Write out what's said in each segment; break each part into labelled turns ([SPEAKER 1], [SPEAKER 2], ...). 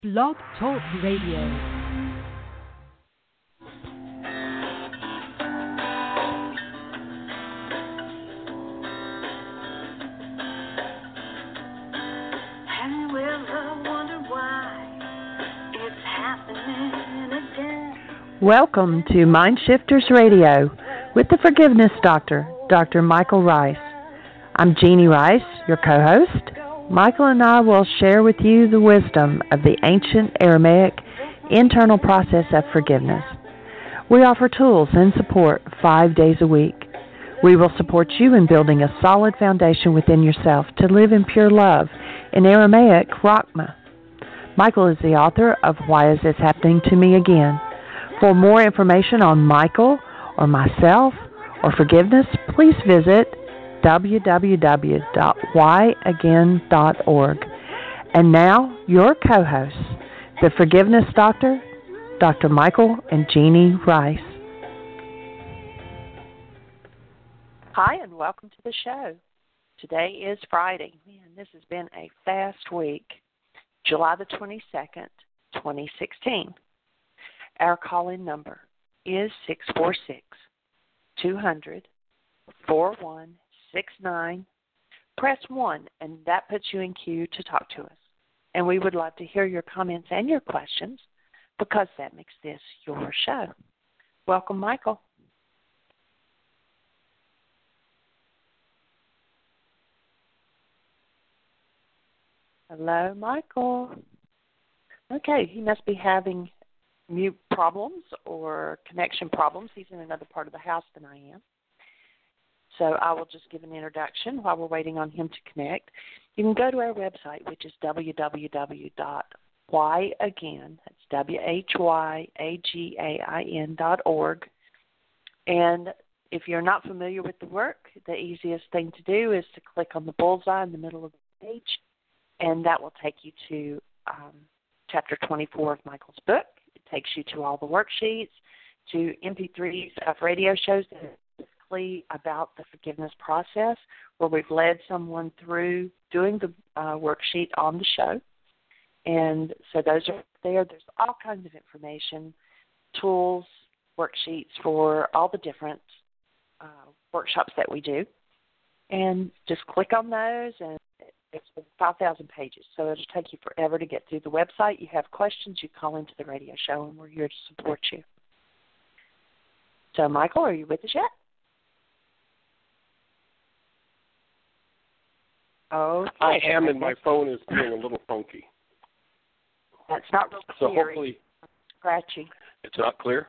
[SPEAKER 1] Blog Talk Radio. Welcome to Mind Shifters Radio with the Forgiveness Doctor, Dr. Michael Ryce. I'm Jeannie Ryce, your co-host. Michael and I will share with you the wisdom of the ancient Aramaic internal process of forgiveness. We offer tools and support 5 days a week. We will support you in building a solid foundation within yourself to live in pure love, in Aramaic, Rachma. Michael is the author of Why Is This Happening to Me Again? For more information on Michael or myself or forgiveness, please visit www.whyagain.org. And now, your co-hosts, the Forgiveness Doctor, Dr. Michael and Jeannie Ryce. Hi, and welcome to the show. Today is Friday. Man, this has been a fast week. July the 22nd, 2016. Our call-in number is 646-200-4169. Press 1, and that puts you in queue to talk to us. And we would love to hear your comments and your questions because that makes this your show. Welcome, Michael. Hello, Michael. Okay, he must be having mute problems or connection problems. He's in another part of the house than I am. So I will just give an introduction while we're waiting on him to connect. You can go to our website, which is www.whyagain, that's WHYAGAIN.org. And if you're not familiar with the work, the easiest thing to do is to click on the bullseye in the middle of the page, and that will take you to Chapter 24 of Michael's book. It takes you to all the worksheets, to MP3s of radio shows that are specifically about the forgiveness process, where we've led someone through doing the worksheet on the show. And so those are there. There's all kinds of information, tools, worksheets for all the different workshops that we do. And just click on those, and it's 5,000 pages, so it'll take you forever to get through the website. You have questions, you call into the radio show, and we're here to support you. So, Michael, are you with us yet? Oh,
[SPEAKER 2] I am, and my phone is being a little funky.
[SPEAKER 1] That's not real clear.
[SPEAKER 2] So hopefully,
[SPEAKER 1] scratchy.
[SPEAKER 2] It's not clear.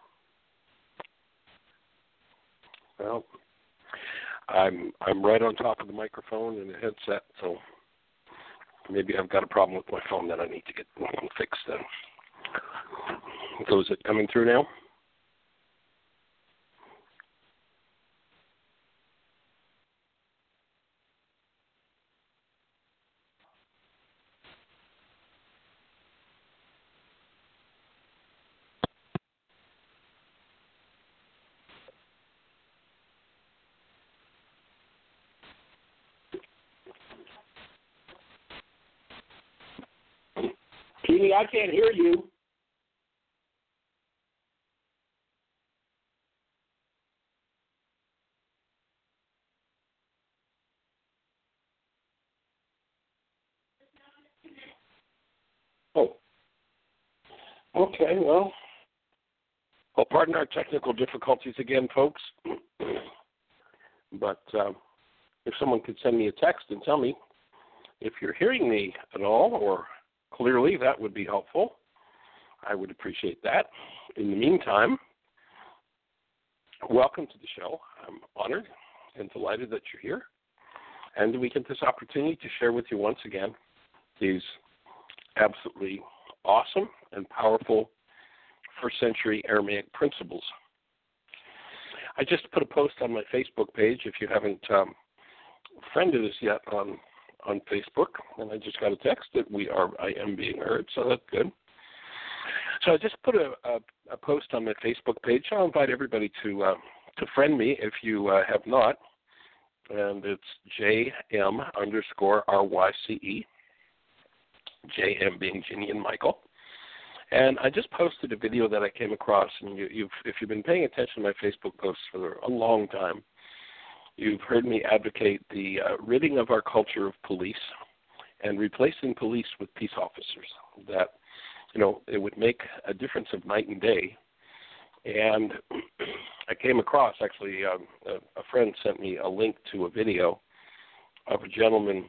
[SPEAKER 2] Well, I'm right on top of the microphone and the headset, so maybe I've got a problem with my phone that I need to get fixed then. So is it coming through now? Jeannie, I can't hear you. Oh. Okay, well, pardon our technical difficulties again, folks. But if someone could send me a text and tell me if you're hearing me at all or clearly, that would be helpful. I would appreciate that. In the meantime, welcome to the show. I'm honored and delighted that you're here. And we get this opportunity to share with you once again these absolutely awesome and powerful first-century Aramaic principles. I just put a post on my Facebook page. If you haven't friended us yet on Facebook, and I just got a text that I am being heard, so that's good. So I just put a post on my Facebook page. I'll invite everybody to friend me if you have not, and it's JM_RYCE, JM being Jeannie and Michael. And I just posted a video that I came across, and if you've been paying attention to my Facebook posts for a long time, you've heard me advocate the ridding of our culture of police and replacing police with peace officers. That, it would make a difference of night and day. And I came across, actually, a friend sent me a link to a video of a gentleman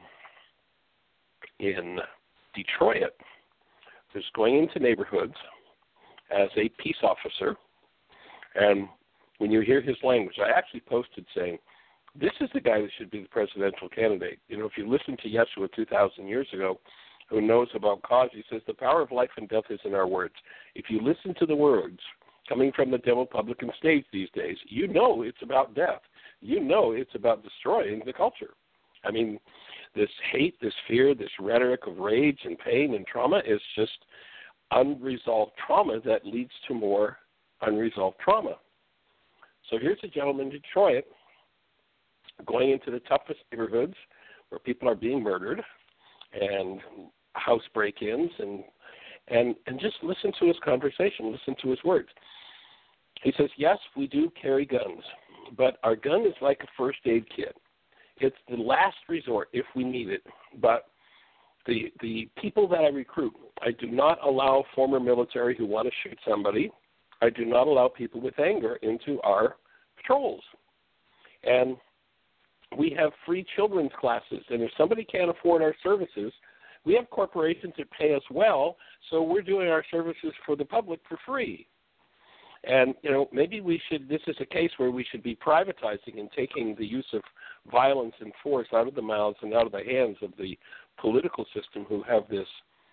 [SPEAKER 2] in Detroit who's going into neighborhoods as a peace officer. And when you hear his language, I actually posted saying, this is the guy that should be the presidential candidate. If you listen to Yeshua 2,000 years ago, who knows about cause, he says, the power of life and death is in our words. If you listen to the words coming from the Republican stage these days, it's about death. It's about destroying the culture. I mean, this hate, this fear, this rhetoric of rage and pain and trauma is just unresolved trauma that leads to more unresolved trauma. So here's a gentleman in Detroit going into the toughest neighborhoods where people are being murdered and house break-ins, and just listen to his conversation, listen to his words. He says, yes, we do carry guns, but our gun is like a first aid kit. It's the last resort if we need it. But the people that I recruit, I do not allow former military who want to shoot somebody. I do not allow people with anger into our patrols. And we have free children's classes. And if somebody can't afford our services, we have corporations that pay us well, so we're doing our services for the public for free. And, maybe this is a case where we should be privatizing and taking the use of violence and force out of the mouths and out of the hands of the political system who have this,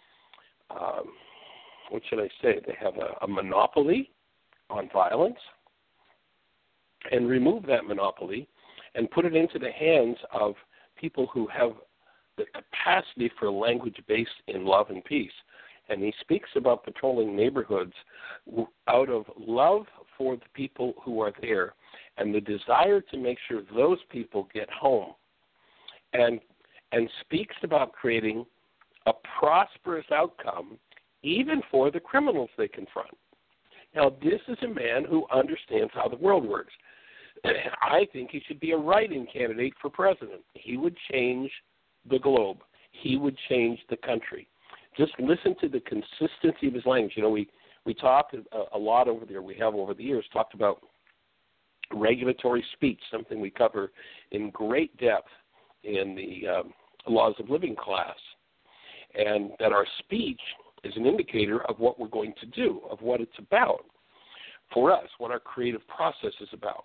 [SPEAKER 2] what should I say, they have a monopoly on violence, and remove that monopoly and put it into the hands of people who have the capacity for language based in love and peace. And he speaks about patrolling neighborhoods out of love for the people who are there and the desire to make sure those people get home, and speaks about creating a prosperous outcome even for the criminals they confront. Now, this is a man who understands how the world works. I think he should be a write-in candidate for president. He would change the globe. He would change the country. Just listen to the consistency of his language. We talk a lot over there. We have over the years talked about regulatory speech, something we cover in great depth in the Laws of Living class, and that our speech is an indicator of what we're going to do, of what it's about for us, what our creative process is about.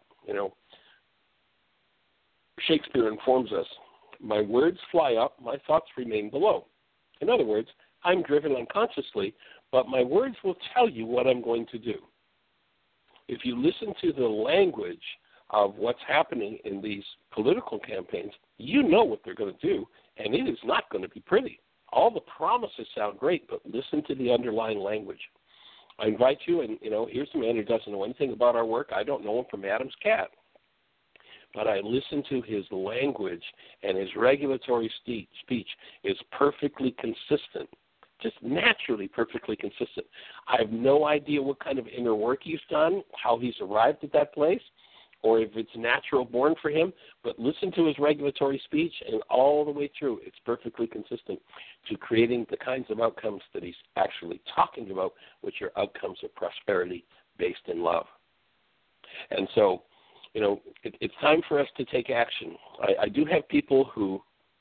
[SPEAKER 2] Shakespeare informs us, my words fly up, my thoughts remain below. In other words, I'm driven unconsciously, but my words will tell you what I'm going to do. If you listen to the language of what's happening in these political campaigns, you know what they're going to do, and it is not going to be pretty. All the promises sound great, but listen to the underlying language. I invite you, and, here's a man who doesn't know anything about our work. I don't know him from Adam's cat. But I listen to his language, and his regulatory speech is perfectly consistent, just naturally perfectly consistent. I have no idea what kind of inner work he's done, how he's arrived at that place, or if it's natural born for him, but listen to his regulatory speech, and all the way through, it's perfectly consistent to creating the kinds of outcomes that he's actually talking about, which are outcomes of prosperity based in love. And so, it's time for us to take action. I do have people who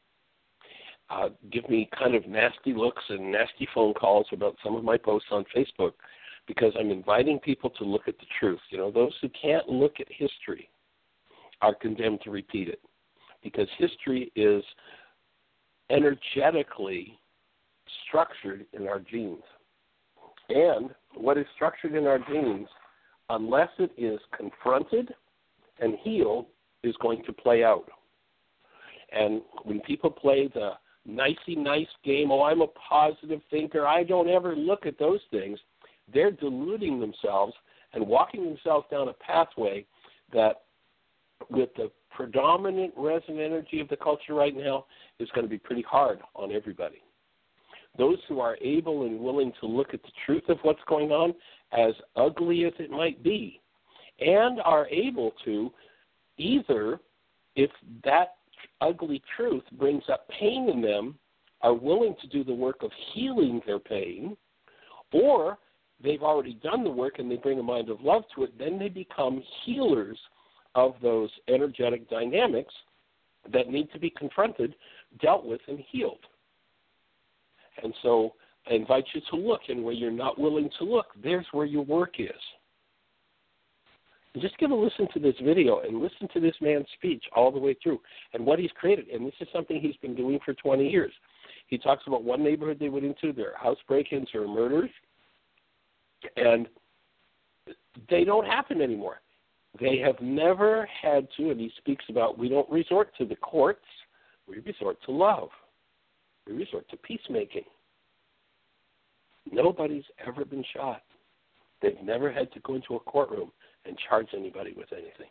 [SPEAKER 2] give me kind of nasty looks and nasty phone calls about some of my posts on Facebook because I'm inviting people to look at the truth. Those who can't look at history are condemned to repeat it because history is energetically structured in our genes. And what is structured in our genes, unless it is confronted and healed, is going to play out. And when people play the nicey nice game, I'm a positive thinker, I don't ever look at those things, they're deluding themselves and walking themselves down a pathway that, with the predominant resonant energy of the culture right now, is going to be pretty hard on everybody. those who are able and willing to look at the truth of what's going on, as ugly as it might be, and are able to either, if that ugly truth brings up pain in them, are willing to do the work of healing their pain, or they've already done the work and they bring a mind of love to it, then they become healers of those energetic dynamics that need to be confronted, dealt with, and healed. And so I invite you to look, and where you're not willing to look, there's where your work is. And just give a listen to this video and listen to this man's speech all the way through and what he's created. And this is something he's been doing for 20 years. He talks about one neighborhood they went into, their house break-ins or murders, and they don't happen anymore. They have never had to, and he speaks about, we don't resort to the courts, we resort to love. We resort to peacemaking. Nobody's ever been shot. They've never had to go into a courtroom and charge anybody with anything.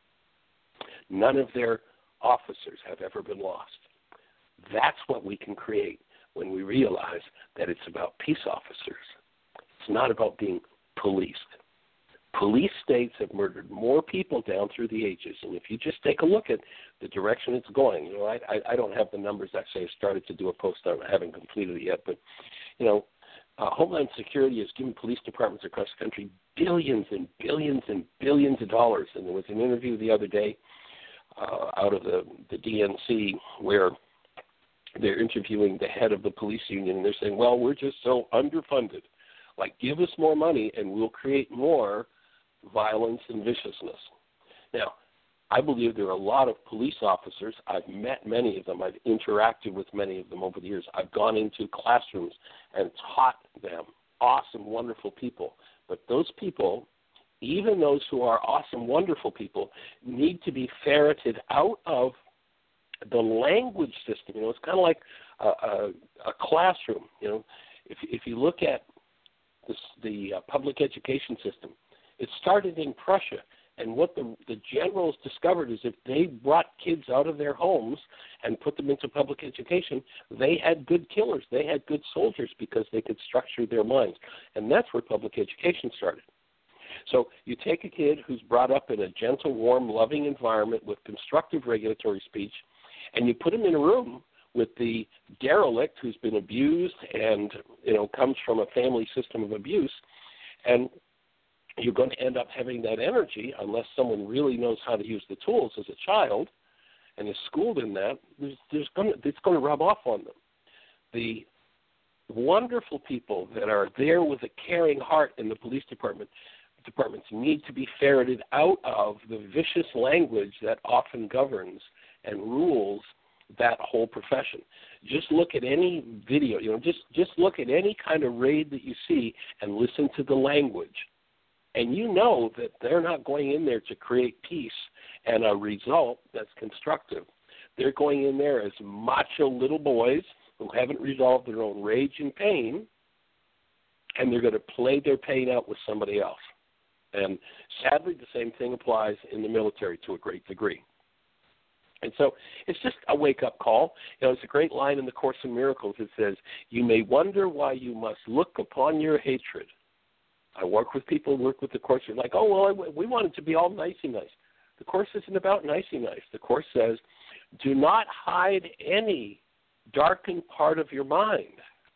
[SPEAKER 2] None of their officers have ever been lost. That's what we can create when we realize that it's about peace officers. It's not about being policed. Police states have murdered more people down through the ages, and if you just take a look at the direction it's going, I don't have the numbers. Actually, I started to do a post on it. I haven't completed it yet, but, Homeland Security has given police departments across the country billions and billions and billions of dollars, and there was an interview the other day out of the DNC where they're interviewing the head of the police union, and they're saying, well, we're just so underfunded. Like, give us more money, and we'll create more violence and viciousness. Now, I believe there are a lot of police officers. I've met many of them. I've interacted with many of them over the years. I've gone into classrooms and taught them. Awesome, wonderful people. But those people, even those who are awesome, wonderful people, need to be ferreted out of the language system. It's kind of like a classroom. If you look at the public education system, it started in Prussia, and what the generals discovered is if they brought kids out of their homes and put them into public education, they had good killers, they had good soldiers because they could structure their minds, and that's where public education started. So you take a kid who's brought up in a gentle, warm, loving environment with constructive regulatory speech, and you put him in a room with the derelict who's been abused and, comes from a family system of abuse, and you're going to end up having that energy unless someone really knows how to use the tools as a child and is schooled in that. It's going to rub off on them. The wonderful people that are there with a caring heart in the police departments need to be ferreted out of the vicious language that often governs and rules that whole profession. Just look at any video, just look at any kind of raid that you see and listen to the language. And you know that they're not going in there to create peace and a result that's constructive. They're going in there as macho little boys who haven't resolved their own rage and pain, and they're going to play their pain out with somebody else. And sadly, the same thing applies in the military to a great degree. And so it's just a wake-up call. It's a great line in the Course in Miracles. It says, you may wonder why you must look upon your hatred. I work with people, work with the Course. They're like, oh, well, we want it to be all nicey-nice. The Course isn't about nicey-nice. The Course says, do not hide any darkened part of your mind,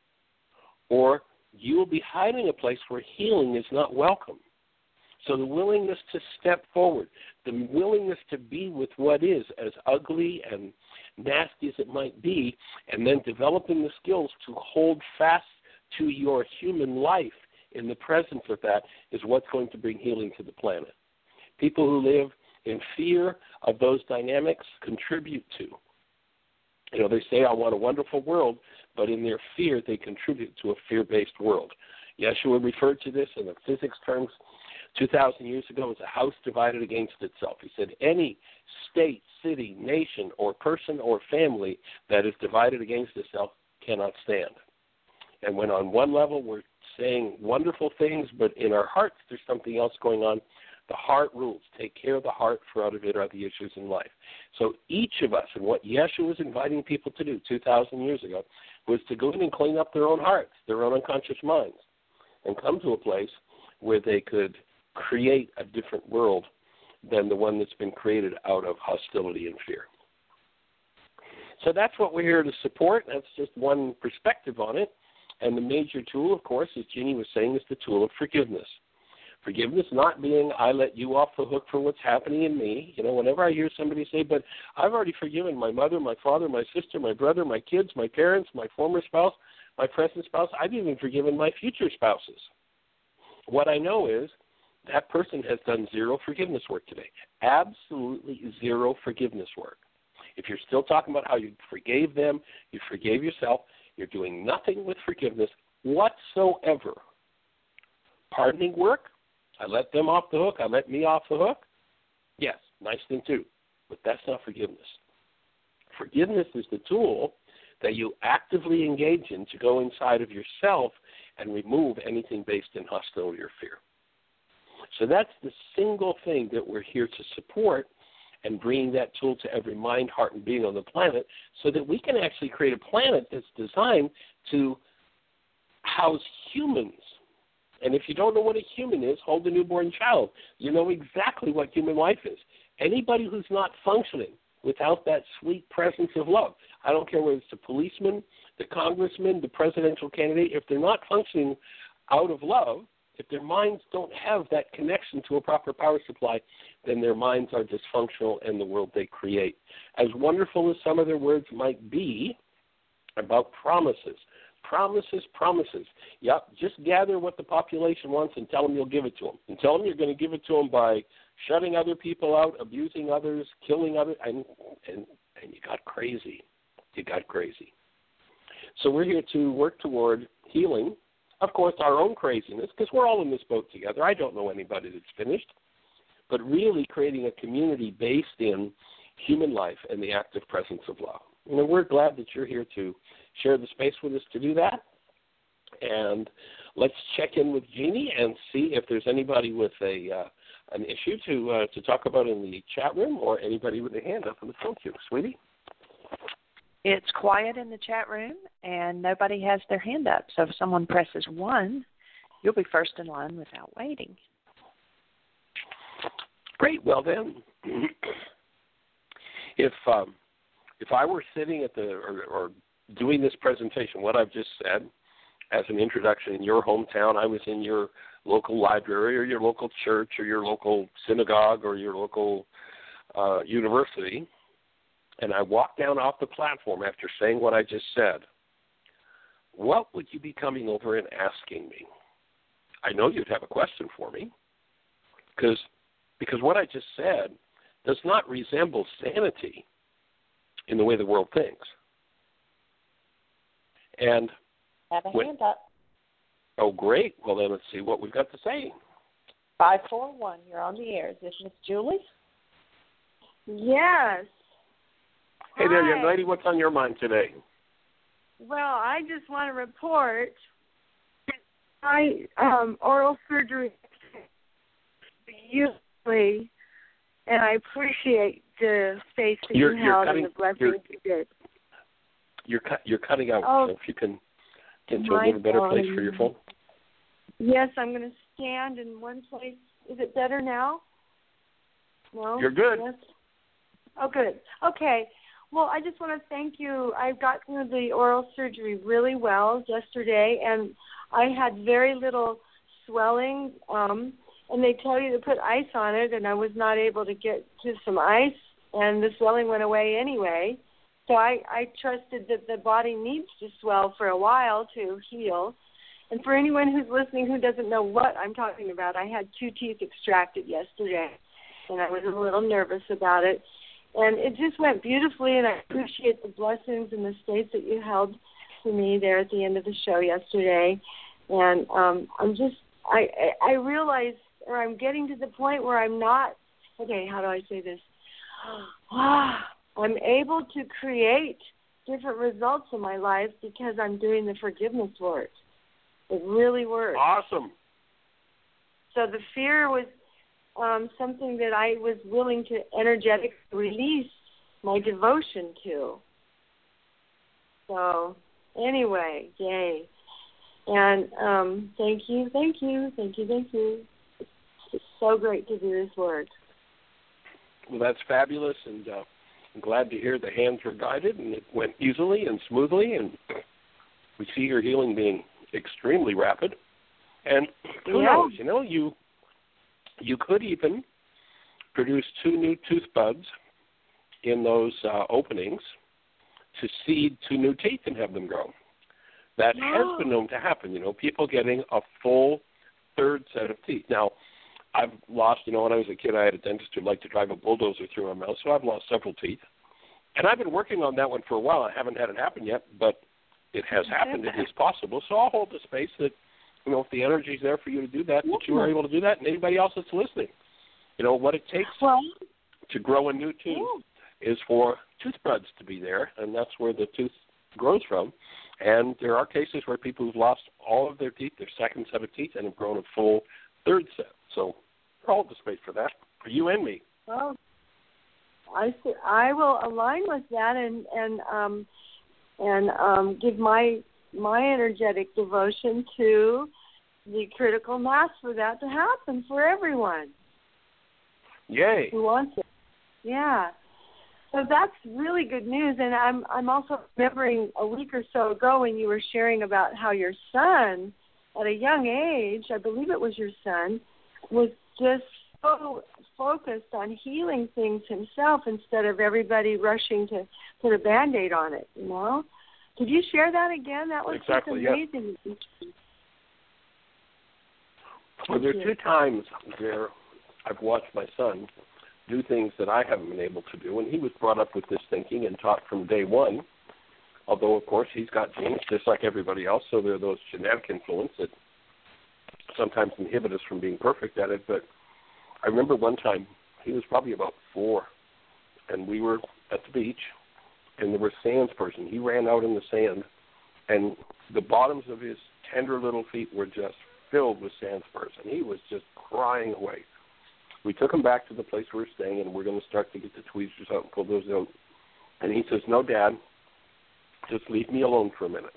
[SPEAKER 2] or you will be hiding a place where healing is not welcome. So the willingness to step forward, the willingness to be with what is, as ugly and nasty as it might be, and then developing the skills to hold fast to your human life in the presence of that is what's going to bring healing to the planet. People who live in fear of those dynamics contribute to. They say, I want a wonderful world, but in their fear, they contribute to a fear-based world. Yeshua referred to this in the physics terms 2,000 years ago as a house divided against itself. He said any state, city, nation, or person or family that is divided against itself cannot stand. And when on one level we're saying wonderful things, but in our hearts there's something else going on, the heart rules. Take care of the heart, for out of it are the issues in life. So each of us, and what Yeshua was inviting people to do 2,000 years ago, was to go in and clean up their own hearts, their own unconscious minds, and come to a place where they could create a different world than the one that's been created out of hostility and fear. So that's what we're here to support. That's just one perspective on it. And the major tool, of course, as Jeannie was saying, is the tool of forgiveness. Forgiveness not being, I let you off the hook for what's happening in me. You know, whenever I hear somebody say, but I've already forgiven my mother, my father, my sister, my brother, my kids, my parents, my former spouse, my present spouse, I've even forgiven my future spouses. What I know is that person has done zero forgiveness work today. Absolutely zero forgiveness work. If you're still talking about how you forgave them, you forgave yourself, you're doing nothing with forgiveness whatsoever. Pardoning work, I let them off the hook, I let me off the hook. Yes, nice thing too, but that's not forgiveness. Forgiveness is the tool that you actively engage in to go inside of yourself and remove anything based in hostility or fear. So that's the single thing that we're here to support, and bringing that tool to every mind, heart, and being on the planet so that we can actually create a planet that's designed to house humans. And if you don't know what a human is, hold a newborn child. You know exactly what human life is. Anybody who's not functioning without that sweet presence of love, I don't care whether it's the policeman, the congressman, the presidential candidate, if they're not functioning out of love, if their minds don't have that connection to a proper power supply, then their minds are dysfunctional and the world they create. As wonderful as some of their words might be about promises. Promises. Yep, just gather what the population wants and tell them you'll give it to them. And tell them you're going to give it to them by shutting other people out, abusing others, killing others, and you got crazy. You got crazy. So we're here to work toward healing, of course, our own craziness, because we're all in this boat together. I don't know anybody that's finished, but really creating a community based in human life and the active presence of love. And we're glad that you're here to share the space with us to do that. And let's check in with Jeannie and see if there's anybody with an issue to talk about in the chat room, or anybody with a hand up on the phone queue. Sweetie?
[SPEAKER 1] It's quiet in the chat room, and nobody has their hand up. So if someone presses 1, you'll be first in line without waiting.
[SPEAKER 2] Great. Well, then, if I were sitting at or doing this presentation, what I've just said, as an introduction in your hometown, I was in your local library or your local church or your local synagogue or your local university, and I walked down off the platform after saying what I just said, what would you be coming over and asking me? I know you'd have a question for me, because what I just said does not resemble sanity in the way the world thinks. And
[SPEAKER 1] have a hand up.
[SPEAKER 2] Oh, great. Well, then let's see what we've got to say.
[SPEAKER 1] 541, you're on the air. Is this Miss Julie?
[SPEAKER 3] Yes.
[SPEAKER 2] Hey there, young lady. What's on your mind today?
[SPEAKER 3] Well, I just want to report oral surgery beautifully, and I appreciate the space that you held and the blessings you did.
[SPEAKER 2] You're cutting out. So if you can get to a little better place for your phone.
[SPEAKER 3] Yes, I'm going to stand in one place. Is it better now? No?
[SPEAKER 2] You're good.
[SPEAKER 3] Yes? Oh, good. Okay. Well, I just want to thank you. I got through the oral surgery really well yesterday, and I had very little swelling, and they tell you to put ice on it, and I was not able to get to some ice, and the swelling went away anyway. So I trusted that the body needs to swell for a while to heal. And for anyone who's listening who doesn't know what I'm talking about, I had 2 teeth extracted yesterday, and I was a little nervous about it. And it just went beautifully, and I appreciate the blessings and the space that you held for me there at the end of the show yesterday. And I realize, or I'm getting to the point where I'm not, okay, how do I say this? I'm able to create different results in my life because I'm doing the forgiveness work. It really works.
[SPEAKER 2] Awesome.
[SPEAKER 3] So the fear was something that I was willing to energetically release my devotion to. So Anyway, yay. And thank you. It's so great to do this work.
[SPEAKER 2] Well, that's fabulous, and I'm glad to hear the hands were guided and it went easily and smoothly, and we see your healing being extremely rapid. And who knows, you could even produce 2 new tooth buds in those openings to seed 2 new teeth and have them grow. That has been known to happen, people getting a full 3rd set of teeth. Now, I've lost, when I was a kid, I had a dentist who liked to drive a bulldozer through my mouth, so I've lost several teeth. And I've been working on that one for a while. I haven't had it happen yet, but it has happened. It is possible. So I'll hold the space that, if the energy's there for you to do that, that you are able to do that, and anybody else that's listening. What it takes to grow a new tooth is for tooth buds to be there, and that's where the tooth grows from. And there are cases where people who've lost all of their teeth, their 2nd set of teeth, and have grown a full 3rd set. So I'll hold the space for that, for you and me.
[SPEAKER 3] Well, I will align with that and give my energetic devotion to the critical mass for that to happen for everyone.
[SPEAKER 2] Yay!
[SPEAKER 3] Who wants it? Yeah. So that's really good news, and I'm also remembering a week or so ago when you were sharing about how your son, at a young age, I believe it was your son, was just so focused on healing things himself instead of everybody rushing to put a Band-Aid on it, Could you share that again? That was
[SPEAKER 2] exactly,
[SPEAKER 3] amazing.
[SPEAKER 2] Yes. Well, there are 2 times where I've watched my son do things that I haven't been able to do, and he was brought up with this thinking and taught from day one, although, of course, he's got genes just like everybody else, so there are those genetic influence that sometimes inhibit us from being perfect at it. But I remember one time, he was probably about 4, and we were at the beach, and there were sands person. He ran out in the sand, and the bottoms of his tender little feet were just filled with sand spurs, and he was just crying away. We took him back to the place we were staying, and we're going to start to get the tweezers out and pull those out. And he says, "No, Dad, just leave me alone for a minute."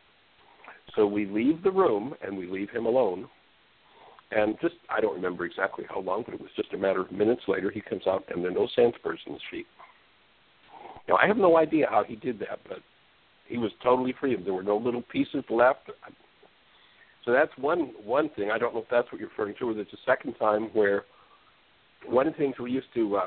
[SPEAKER 2] So we leave the room, and we leave him alone. And I don't remember exactly how long, but it was just a matter of minutes later, he comes out, and there are no sand spurs in his feet. Now, I have no idea how he did that, but he was totally free. There were no little pieces left. So that's one thing. I don't know if that's what you're referring to, or there's a second time where one of the things we used to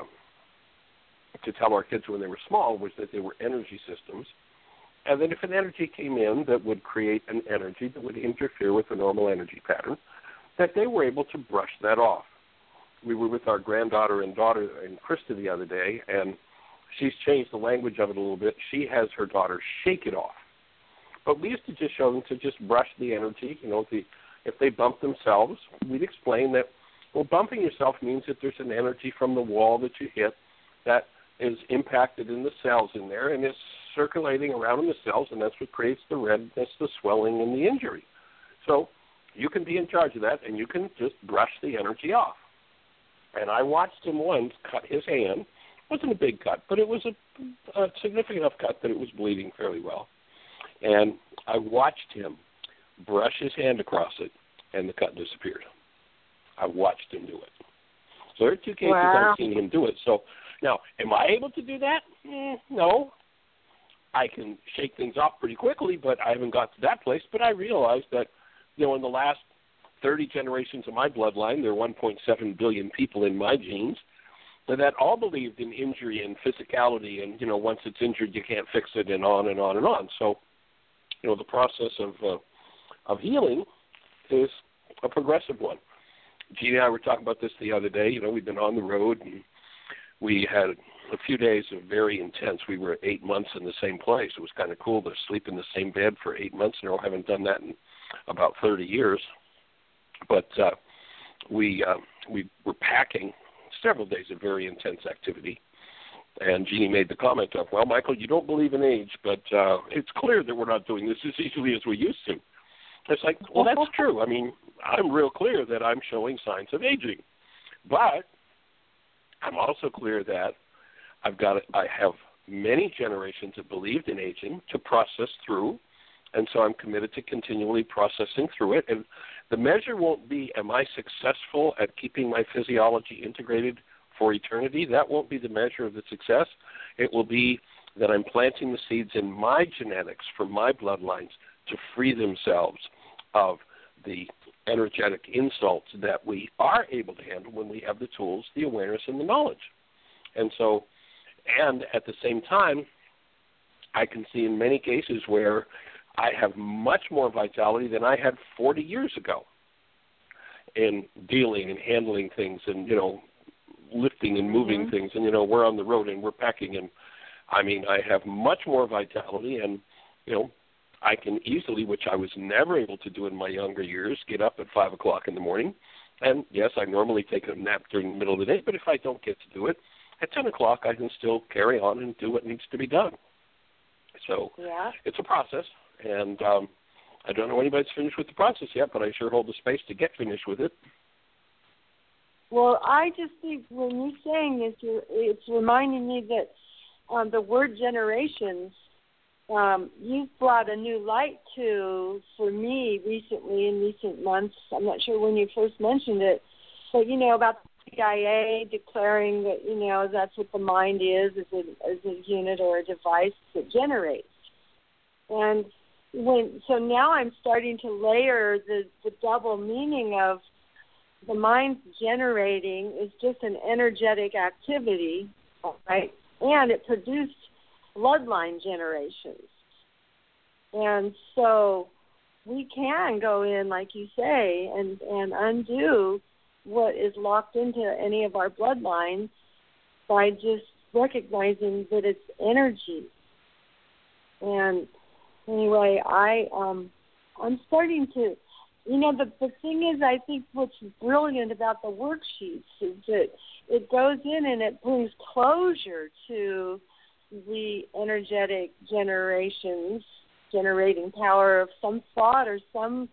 [SPEAKER 2] tell our kids when they were small was that they were energy systems, and that if an energy came in that would create an energy that would interfere with the normal energy pattern, that they were able to brush that off. We were with our granddaughter and daughter and Krista the other day, and she's changed the language of it a little bit. She has her daughter shake it off. But we used to just show them to just brush the energy. If they bump themselves, we'd explain that, well, bumping yourself means that there's an energy from the wall that you hit that is impacted in the cells in there and is circulating around in the cells, and that's what creates the redness, the swelling, and the injury. So you can be in charge of that, and you can just brush the energy off. And I watched him once cut his hand. It wasn't a big cut, but it was a significant enough cut that it was bleeding fairly well. And I watched him brush his hand across it, and the cut disappeared. I watched him do it. So there are 2 cases I've seen him do it. So now, am I able to do that? No. I can shake things off pretty quickly, but I haven't got to that place. But I realized that, in the last 30 generations of my bloodline, there are 1.7 billion people in my genes that all believed in injury and physicality, and, once it's injured, you can't fix it, and on and on and on. So, the process of healing is a progressive one. Jeannie and I were talking about this the other day. We've been on the road, and we had a few days of very intense. We were 8 months in the same place. It was kind of cool to sleep in the same bed for 8 months in a row. I haven't done that in about 30 years. But we were packing several days of very intense activity. And Jeannie made the comment of, "Well, Michael, you don't believe in age, but it's clear that we're not doing this as easily as we used to." It's like, well, that's true. I mean, I'm real clear that I'm showing signs of aging. But I'm also clear that I have many generations that believed in aging to process through And so I'm committed to continually processing through it. And the measure won't be, am I successful at keeping my physiology integrated for eternity? That won't be the measure of the success. It will be that I'm planting the seeds in my genetics for my bloodlines to free themselves of the energetic insults that we are able to handle when we have the tools, the awareness, and the knowledge. And so, and at the same time, I can see in many cases where I have much more vitality than I had 40 years ago in dealing and handling things and, lifting and moving things. And, we're on the road and we're packing. And, I mean, I have much more vitality and, I can easily, which I was never able to do in my younger years, get up at 5 o'clock in the morning. And, yes, I normally take a nap during the middle of the day, but if I don't get to do it, at 10 o'clock I can still carry on and do what needs to be done. So It's a process, and I don't know anybody's finished with the process yet, but I sure hold the space to get finished with it.
[SPEAKER 3] Well, I just think when you're saying this, it's reminding me that the word generations, you've brought a new light to, for me, recently, in recent months. I'm not sure when you first mentioned it, but, about the CIA declaring that, that's what the mind is as a unit or a device that generates. And so now I'm starting to layer the double meaning of the mind generating is just an energetic activity, right? And it produced bloodline generations. And so we can go in, like you say, and undo what is locked into any of our bloodlines by just recognizing that it's energy. And anyway, I'm starting to, the thing is, I think what's brilliant about the worksheets is that it goes in and it brings closure to the energetic generating power of some thought or some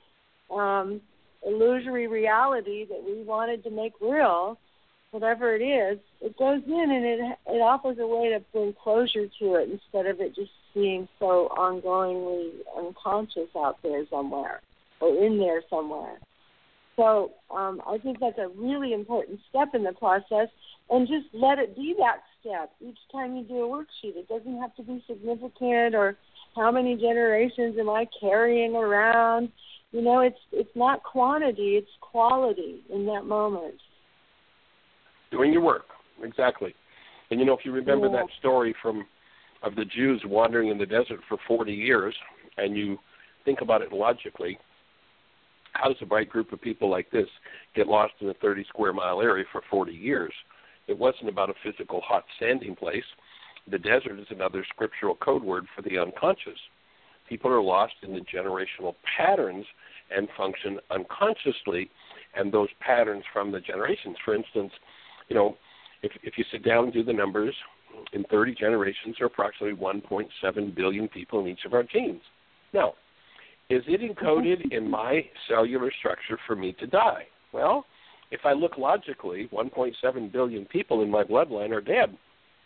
[SPEAKER 3] illusory reality that we wanted to make real, whatever it is. It goes in and it offers a way to bring closure to it instead of it just being so ongoingly unconscious out there somewhere or in there somewhere. So I think that's a really important step in the process, and just let it be that step each time you do a worksheet. It doesn't have to be significant or how many generations am I carrying around. It's not quantity, it's quality in that moment.
[SPEAKER 2] Doing your work, exactly. And, if you remember that story of the Jews wandering in the desert for 40 years, and you think about it logically, how does a bright group of people like this get lost in a 30-square-mile area for 40 years? It wasn't about a physical hot standing place. The desert is another scriptural code word for the unconscious. People are lost in the generational patterns and function unconsciously, and those patterns from the generations. For instance, if you sit down and do the numbers, in 30 generations there are approximately 1.7 billion people in each of our genes. Now, is it encoded in my cellular structure for me to die? Well, if I look logically, 1.7 billion people in my bloodline are dead.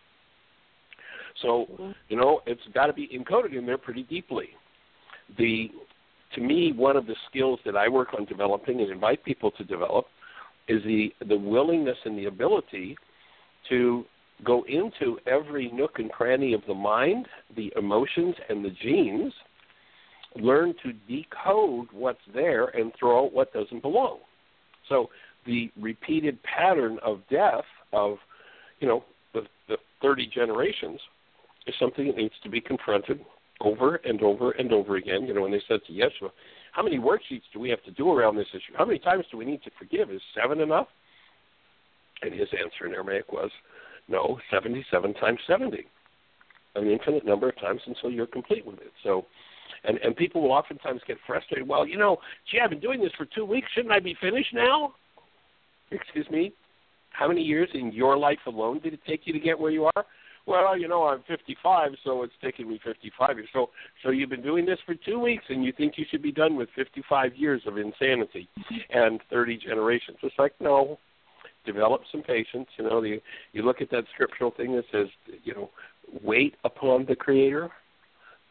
[SPEAKER 2] So, it's got to be encoded in there pretty deeply. To me, one of the skills that I work on developing and invite people to develop is the willingness and the ability to go into every nook and cranny of the mind, the emotions, and the genes, learn to decode what's there and throw out what doesn't belong. So the repeated pattern of death of, the 30 generations is something that needs to be confronted over and over and over again. When they said to Yeshua, how many worksheets do we have to do around this issue? How many times do we need to forgive? Is 7 enough? And his answer in Aramaic was, no, 77 times 70, an infinite number of times until you're complete with it. So, and people will oftentimes get frustrated. Well, gee, I've been doing this for 2 weeks. Shouldn't I be finished now? Excuse me? How many years in your life alone did it take you to get where you are? Well, I'm 55, so it's taken me 55 years. So you've been doing this for 2 weeks, and you think you should be done with 55 years of insanity and 30 generations. It's like, no, develop some patience. You look at that scriptural thing that says, wait upon the Creator.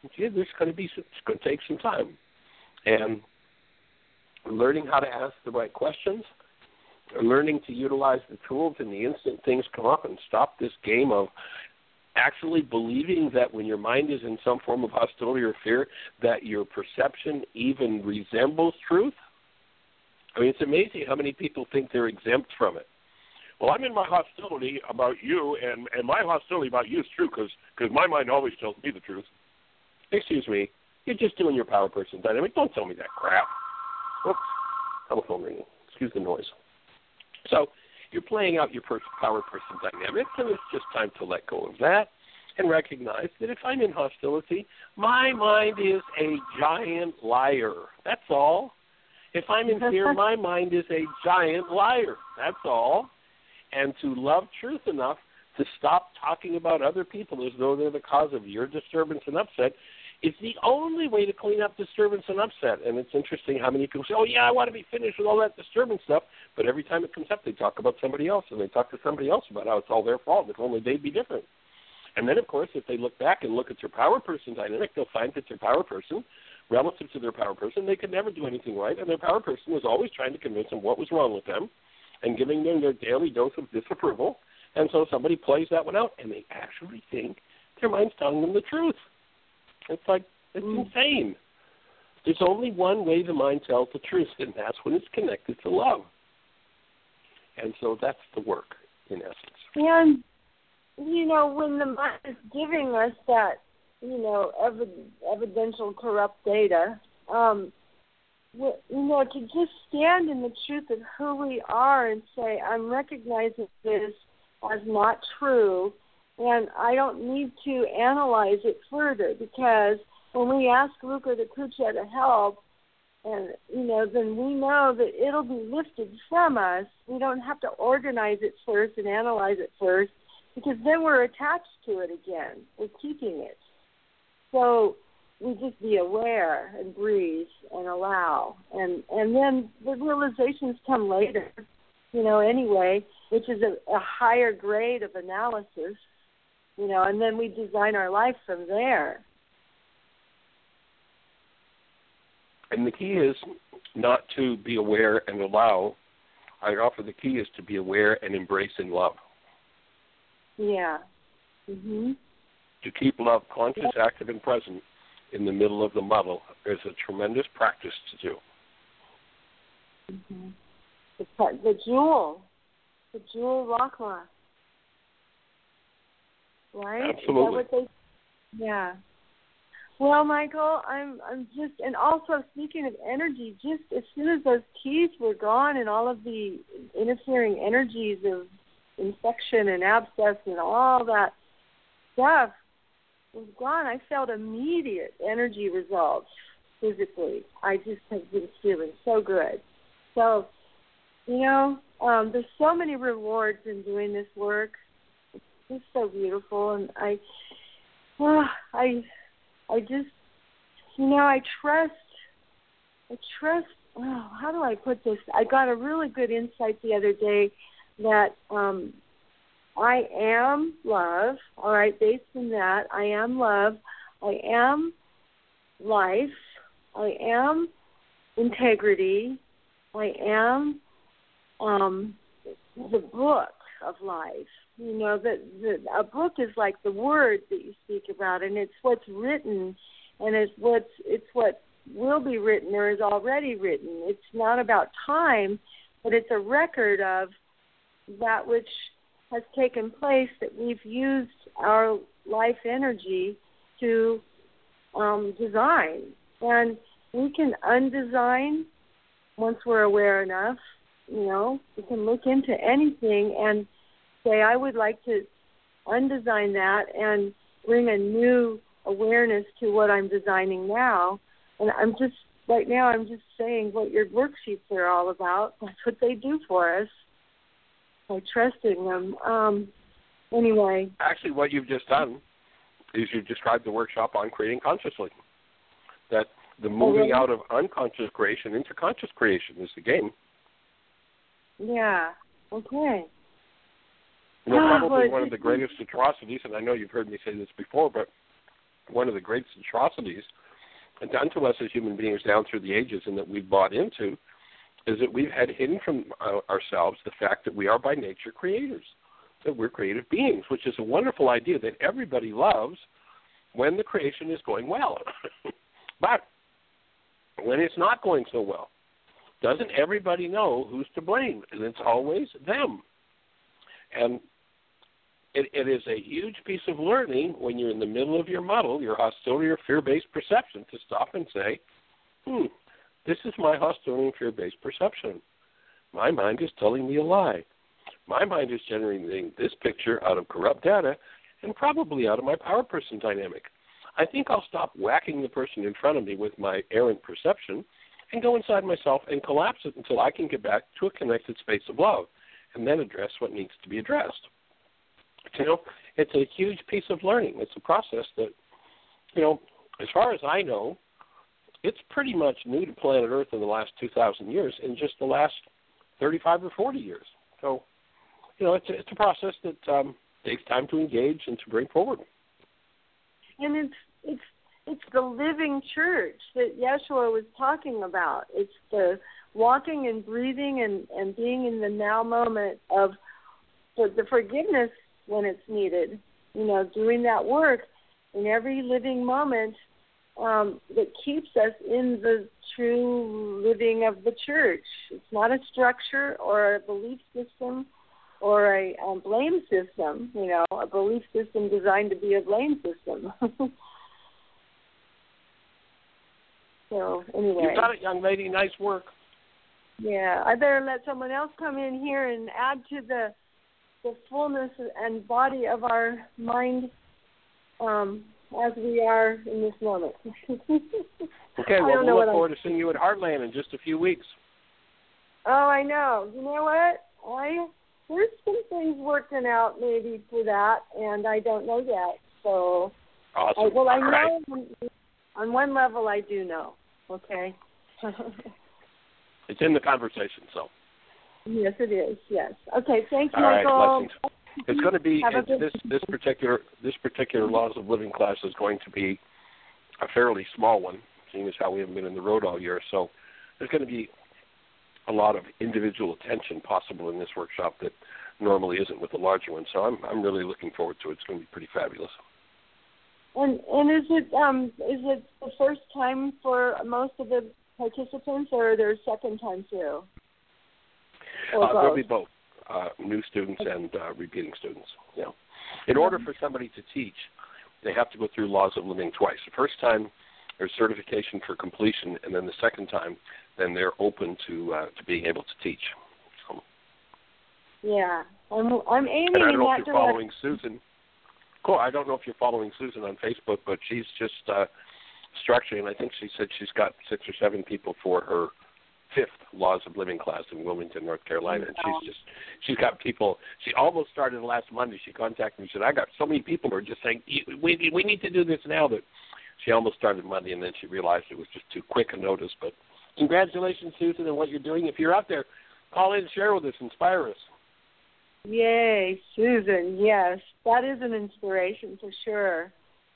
[SPEAKER 2] It's going to take some time. And learning how to ask the right questions, learning to utilize the tools in the instant things come up, and stop this game of actually believing that when your mind is in some form of hostility or fear, that your perception even resembles truth. I mean, it's amazing how many people think they're exempt from it. Well, I'm in my hostility about you, and my hostility about you is true because my mind always tells me the truth. Excuse me, you're just doing your power person dynamic. Don't tell me that crap. Oops, telephone ringing. Excuse the noise. So you're playing out your power person dynamic, and it's just time to let go of that and recognize that if I'm in hostility, my mind is a giant liar. That's all. If I'm in fear, my mind is a giant liar. That's all. And to love truth enough to stop talking about other people as though they're the cause of your disturbance and upset is the only way to clean up disturbance and upset. And it's interesting how many people say, oh, yeah, I want to be finished with all that disturbance stuff. But every time it comes up, they talk about somebody else, and they talk to somebody else about how it's all their fault. If only they'd be different. And then, of course, if they look back and look at their power person dynamic, they'll find that their power person, relative to their power person, they could never do anything right. And their power person was always trying to convince them what was wrong with them and giving them their daily dose of disapproval. And so somebody plays that one out, and they actually think their mind's telling them the truth. It's like, it's insane. There's only one way the mind tells the truth, and that's when it's connected to love. And so that's the work, in essence.
[SPEAKER 3] And, when the mind is giving us that, evidential corrupt data, to just stand in the truth of who we are and say, I'm recognizing this as not true, and I don't need to analyze it further, because when we ask Luca the Kucha to help, and then we know that it'll be lifted from us. We don't have to organize it first and analyze it first, because then we're attached to it again. We're keeping it. So we just be aware and breathe and allow, and then the realizations come later, anyway, which is a higher grade of analysis, and then we design our life from there.
[SPEAKER 2] And the key is not to be aware and allow. I offer the key is to be aware and embrace in love.
[SPEAKER 3] Yeah. Mm-hmm.
[SPEAKER 2] To keep love conscious, active, and present in the middle of the muddle is a tremendous practice to do.
[SPEAKER 3] Mm-hmm. The jewel Lakma. Right?
[SPEAKER 2] Absolutely.
[SPEAKER 3] Is that what yeah. Well, Michael, I'm just, and also speaking of energy, just as soon as those keys were gone and all of the interfering energies of infection and abscess and all that stuff was gone, I felt immediate energy results physically. I just have been feeling so good. So, there's so many rewards in doing this work. It's just so beautiful, and I just, I trust, how do I put this? I got a really good insight the other day that I am love, all right, based on that, I am love, I am life, I am integrity, I am the book of life. A book is like the word that you speak about, and it's what's written, and it's what will be written or is already written. It's not about time, but it's a record of that which has taken place, that we've used our life energy to design. And we can undesign once we're aware enough. We can look into anything and say, I would like to undesign that and bring a new awareness to what I'm designing now. And right now I'm just saying what your worksheets are all about. That's what they do for us. I trust in them. Anyway.
[SPEAKER 2] Actually, what you've just done is you've described the workshop on creating consciously. That the moving out of unconscious creation into conscious creation is the game.
[SPEAKER 3] Yeah. Okay.
[SPEAKER 2] Probably one of the greatest atrocities, and I know you've heard me say this before, but one of the greatest atrocities done to us as human beings down through the ages and that we've bought into is that we've had hidden from ourselves the fact that we are by nature creators, that we're creative beings, which is a wonderful idea that everybody loves when the creation is going well. But when it's not going so well, doesn't everybody know who's to blame? And it's always them. And it is a huge piece of learning when you're in the middle of your muddle, your hostility or fear-based perception, to stop and say, this is my hostility and fear-based perception. My mind is telling me a lie. My mind is generating this picture out of corrupt data and probably out of my power person dynamic. I think I'll stop whacking the person in front of me with my errant perception and go inside myself and collapse it until I can get back to a connected space of love and then address what needs to be addressed. You know, it's a huge piece of learning. It's a process that, you know, as far as I know, it's pretty much new to planet Earth in the last 2,000 years in just the last 35 or 40 years. So, you know, it's a process that takes time to engage and to bring forward.
[SPEAKER 3] And it's the living church that Yeshua was talking about. It's the walking and breathing and being in the now moment of the forgiveness when it's needed, you know, doing that work in every living moment that keeps us in the true living of the church. It's not a structure or a belief system or a blame system, you know, a belief system designed to be a blame system. So, anyway.
[SPEAKER 2] You got it, young lady. Nice work.
[SPEAKER 3] Yeah, I better let someone else come in here and add to the fullness and body of our mind as we are in this moment.
[SPEAKER 2] Okay, well, we'll look forward to seeing you at Heartland in just a few weeks.
[SPEAKER 3] Oh, I know. You know what? There's some things working out maybe for that, and I don't know yet. So,
[SPEAKER 2] awesome.
[SPEAKER 3] I know on one level I do know. Okay.
[SPEAKER 2] It's in the conversation, so.
[SPEAKER 3] Yes, it is. Yes. Okay. Thanks,
[SPEAKER 2] All
[SPEAKER 3] Michael.
[SPEAKER 2] Right, blessings. It's going to be this particular Laws of Living class is going to be a fairly small one, seeing as how we haven't been in the road all year. So there's going to be a lot of individual attention possible in this workshop that normally isn't with the larger one. So I'm really looking forward to it. It's going to be pretty fabulous.
[SPEAKER 3] And is it the first time for most of the participants, or are there a second time too?
[SPEAKER 2] There'll be both, new students and repeating students. Yeah. In order for somebody to teach, they have to go through Laws of Living twice. The first time, there's certification for completion, and then the second time, then they're open to being able to teach. So.
[SPEAKER 3] Yeah, I'm aiming
[SPEAKER 2] and I don't
[SPEAKER 3] in
[SPEAKER 2] know
[SPEAKER 3] that
[SPEAKER 2] if you're
[SPEAKER 3] direction.
[SPEAKER 2] following Susan. Cool. I don't know if you're following Susan on Facebook, but she's just structuring. I think she said she's got 6 or 7 people for her 5th Laws of Living class in Wilmington, North Carolina. And she's got people. She almost started last Monday. She contacted me and said, I got so many people who are just saying, we need to do this now. But she almost started Monday, and then she realized it was just too quick a notice. But congratulations, Susan, on what you're doing. If you're out there, call in and share with us. Inspire us.
[SPEAKER 3] Yay, Susan, yes. That is an inspiration for sure.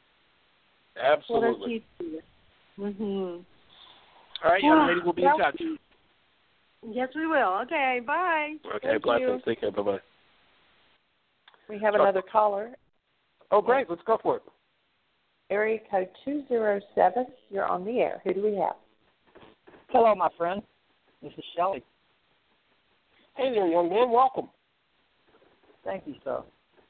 [SPEAKER 2] Absolutely.
[SPEAKER 3] Mm-hmm.
[SPEAKER 2] All right, young lady, we'll be in touch.
[SPEAKER 3] Yes, we will. Okay, bye.
[SPEAKER 2] Okay, blessings. Take care. Bye-bye.
[SPEAKER 1] We have another caller.
[SPEAKER 2] Oh, great. Let's go for it.
[SPEAKER 1] Area code 207. You're on the air. Who do we have?
[SPEAKER 4] Hello, my friend. This is Shelley.
[SPEAKER 2] Hey there, young man. Welcome.
[SPEAKER 4] Thank you, sir.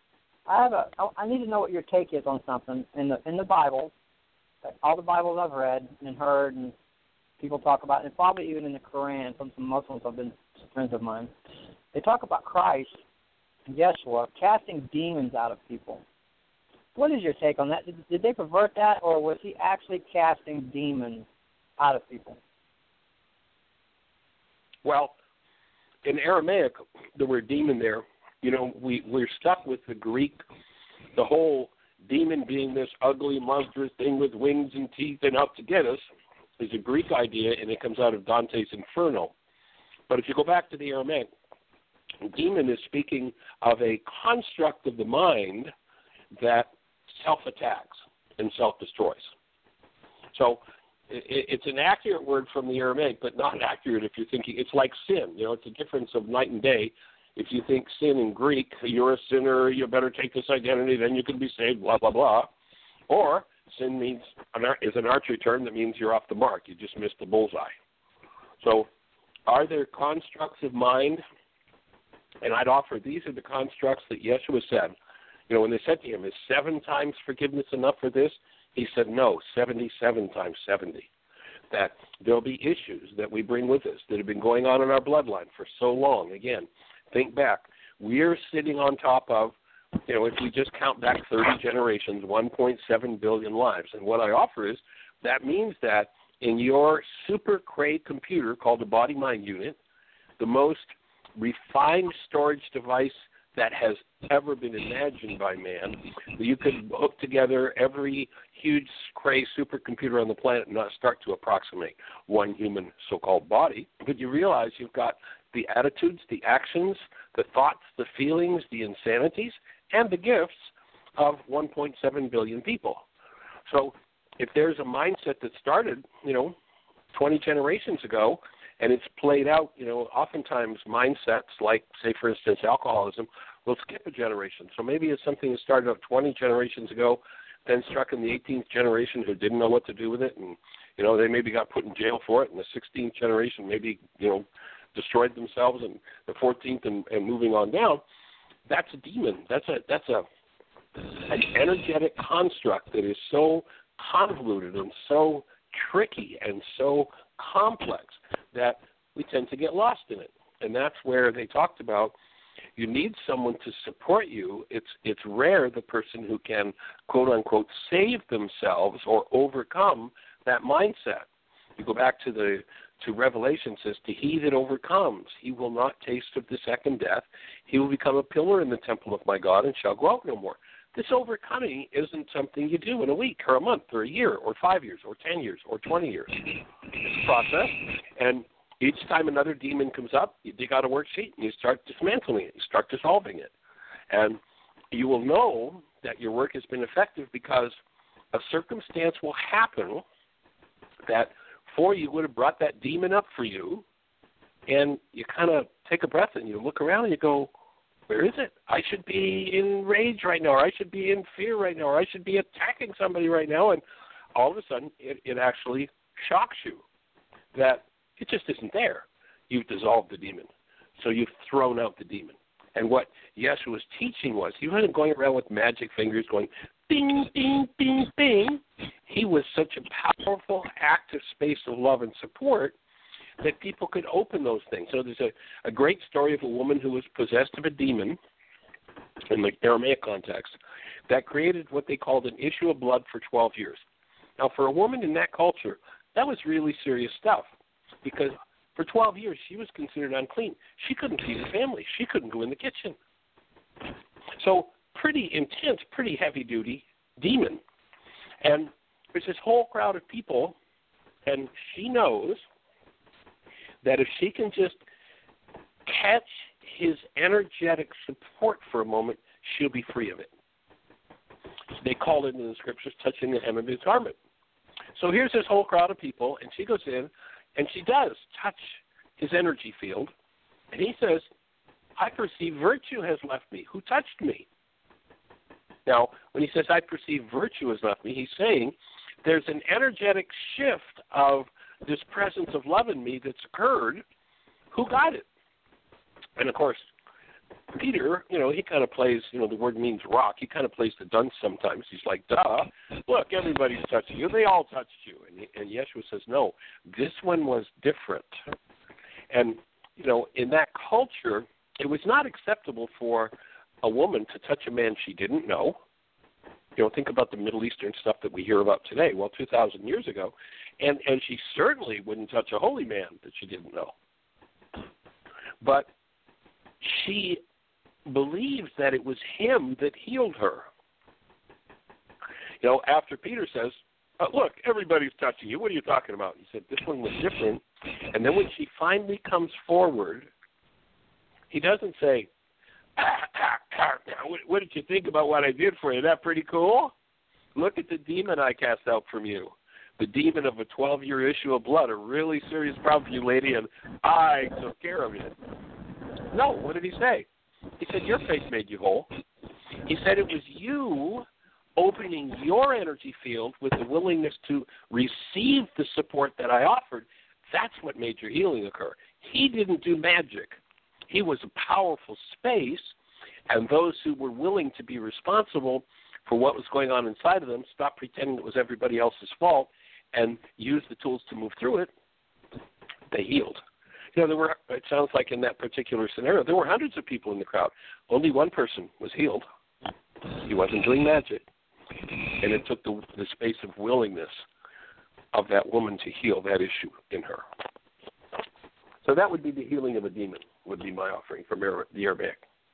[SPEAKER 4] I need to know what your take is on something in the Bible. All the Bibles I've read and heard and people talk about, and probably even in the Quran from some Muslims have been friends of mine. They talk about Christ and Yeshua casting demons out of people. What is your take on that? Did they pervert that, or was he actually casting demons out of people?
[SPEAKER 2] Well, in Aramaic, the word demon there, you know, we're stuck with the Greek, the whole demon being this ugly, monstrous thing with wings and teeth and out to get us is a Greek idea, and it comes out of Dante's Inferno. But if you go back to the Aramaic, demon is speaking of a construct of the mind that self-attacks. and self-destroys. So it's an accurate word from the Aramaic, but not accurate if you're thinking it's like sin. It's a difference of night and day. If you think sin in Greek, you're a sinner, you better take this identity, then you can be saved, blah, blah, blah. Or sin is an archery term that means you're off the mark. You just missed the bullseye. So are there constructs of mind? And I'd offer these are the constructs that Yeshua said. When they said to him, is 7 times forgiveness enough for this? He said, no, 77 times 70. That there'll be issues that we bring with us that have been going on in our bloodline for so long. Again, think back. We're sitting on top of, if we just count back 30 generations, 1.7 billion lives. And what I offer is that means that in your super cray computer called the body-mind unit, the most refined storage device that has ever been imagined by man, you could hook together every huge cray supercomputer on the planet and not start to approximate one human so-called body. But you realize you've got the attitudes, the actions, the thoughts, the feelings, the insanities, and the gifts of 1.7 billion people. So if there's a mindset that started, 20 generations ago, and it's played out, oftentimes mindsets like, say, for instance, alcoholism will skip a generation. So maybe it's something that started up 20 generations ago, then struck in the 18th generation who didn't know what to do with it, and, they maybe got put in jail for it, and the 16th generation maybe, destroyed themselves, and the 14th and moving on down. That's a demon. That's an energetic construct that is so convoluted and so tricky and so complex that we tend to get lost in it. And that's where they talked about you need someone to support you. It's rare the person who can, quote unquote, save themselves or overcome that mindset. You go back to Revelation, says, to he that overcomes, he will not taste of the second death. He will become a pillar in the temple of my God and shall go out no more. This overcoming isn't something you do in a week or a month or a year or 5 years or 10 years or 20 years. It's a process, and each time another demon comes up, you dig out a worksheet and you start dismantling it. You start dissolving it. And you will know that your work has been effective because a circumstance will happen that for you would have brought that demon up for you, and you kind of take a breath and you look around and you go, where is it? I should be in rage right now, or I should be in fear right now, or I should be attacking somebody right now. And all of a sudden, it actually shocks you that it just isn't there. You've dissolved the demon. So you've thrown out the demon. And what Yeshua was teaching was he wasn't going around with magic fingers going, bing, bing, bing, bing. He was such a powerful, active space of love and support that people could open those things. So there's a great story of a woman who was possessed of a demon in the Aramaic context that created what they called an issue of blood for 12 years. Now, for a woman in that culture, that was really serious stuff because for 12 years she was considered unclean. She couldn't feed her family. She couldn't go in the kitchen. So pretty intense, pretty heavy-duty demon. And there's this whole crowd of people, and she knows that if she can just catch his energetic support for a moment, she'll be free of it. They call it in the scriptures touching the hem of his garment. So here's this whole crowd of people, and she goes in, and she does touch his energy field, and he says, I perceive virtue has left me. Who touched me? Now, when he says, I perceive virtue has left me, he's saying there's an energetic shift of this presence of love in me that's occurred. Who got it? And, of course, Peter, he kind of plays, the word means rock. He kind of plays the dunce sometimes. He's like, duh, look, everybody's touching you. They all touched you. And Yeshua says, no, this one was different. And, in that culture, it was not acceptable for a woman to touch a man she didn't know. Think about the Middle Eastern stuff that we hear about today. Well, 2,000 years ago. And she certainly wouldn't touch a holy man that she didn't know. But she believes that it was him that healed her. After Peter says, look, everybody's touching you. What are you talking about? He said, this one was different. And then when she finally comes forward, he doesn't say, what did you think about what I did for you? Is that pretty cool? Look at the demon I cast out from you. The demon of a 12-year issue of blood, a really serious problem for you, lady, and I took care of it. No, what did he say? He said, your faith made you whole. He said it was you opening your energy field with the willingness to receive the support that I offered. That's what made your healing occur. He didn't do magic. He was a powerful space, and those who were willing to be responsible for what was going on inside of them stopped pretending it was everybody else's fault and used the tools to move through it. They healed. You know, there were, it sounds like in that particular scenario, there were hundreds of people in the crowd. Only one person was healed. He wasn't doing magic. And it took the space of willingness of that woman to heal that issue in her. So that would be the healing of a demon, would be my offering from the Aramaic.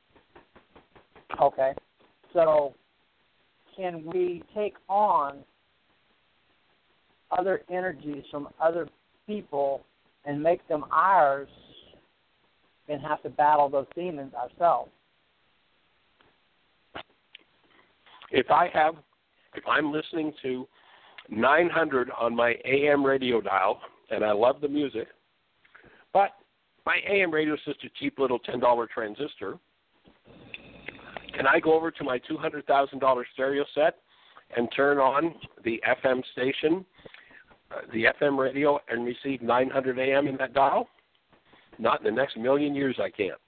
[SPEAKER 4] Okay. So can we take on other energies from other people and make them ours and have to battle those demons ourselves?
[SPEAKER 2] If I'm listening to 900 on my AM radio dial, and I love the music, but my AM radio is just a cheap little $10 transistor, can I go over to my $200,000 stereo set and turn on the FM station, the FM radio, and receive 900 AM in that dial? Not in the next million years I can't.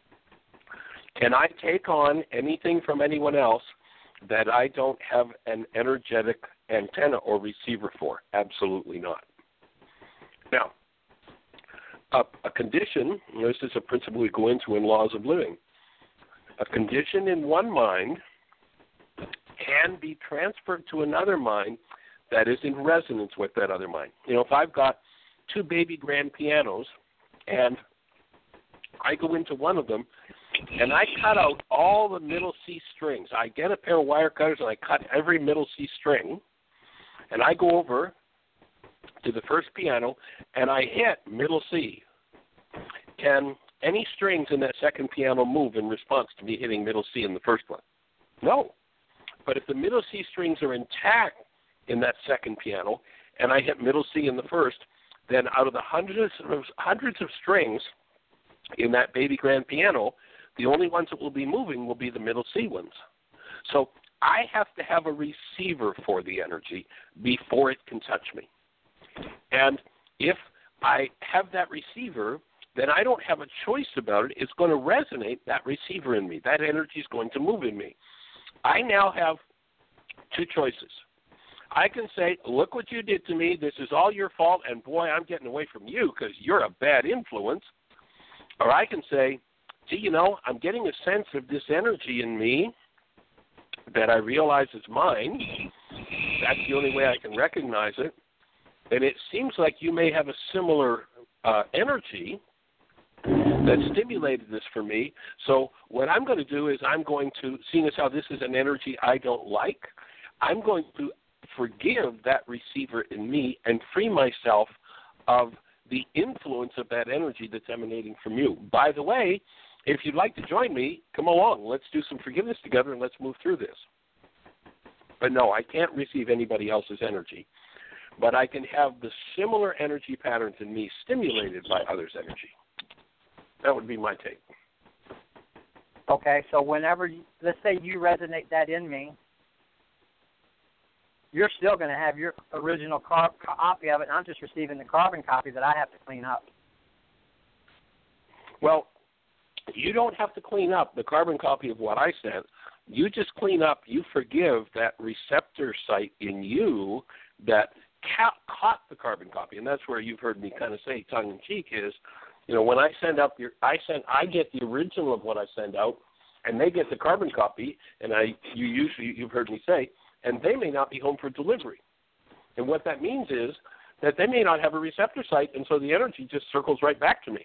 [SPEAKER 2] Can I take on anything from anyone else that I don't have an energetic antenna or receiver for? Absolutely not. Now, a condition, this is a principle we go into in Laws of Living, a condition in one mind can be transferred to another mind that is in resonance with that other mind. You know, if I've got two baby grand pianos and I go into one of them and I cut out all the middle C strings, I get a pair of wire cutters and I cut every middle C string, and I go over to the first piano and I hit middle C. Can any strings in that second piano move in response to me hitting middle C in the first one? No. But if the middle C strings are intact in that second piano and I hit middle C in the first, then out of the hundreds of strings in that baby grand piano, the only ones that will be moving will be the middle C ones. So I have to have a receiver for the energy before it can touch me. And if I have that receiver, then I don't have a choice about it. It's going to resonate, that receiver in me. That energy is going to move in me. I now have two choices. I can say, look what you did to me. This is all your fault, and boy, I'm getting away from you because you're a bad influence. Or I can say, gee, you know, I'm getting a sense of this energy in me that I realize is mine. That's the only way I can recognize it. And it seems like you may have a similar energy that stimulated this for me. So what I'm going to do is I'm going to, seeing as how this is an energy I don't like, I'm going to forgive that receiver in me and free myself of the influence of that energy that's emanating from you. By the way, if you'd like to join me, come along. Let's do some forgiveness together and let's move through this. But no, I can't receive anybody else's energy. But I can have the similar energy patterns in me stimulated by others' energy. That would be my take.
[SPEAKER 4] Okay, so whenever, let's say you resonate that in me, you're still going to have your original copy of it, and I'm just receiving the carbon copy that I have to clean up.
[SPEAKER 2] Well, you don't have to clean up the carbon copy of what I sent. You just clean up, you forgive that receptor site in you that caught the carbon copy. And that's where you've heard me kind of say tongue-in-cheek is, you know, when I send up I get the original of what I send out, and they get the carbon copy, and you've heard me say, and they may not be home for delivery. And what that means is that they may not have a receptor site, and so the energy just circles right back to me.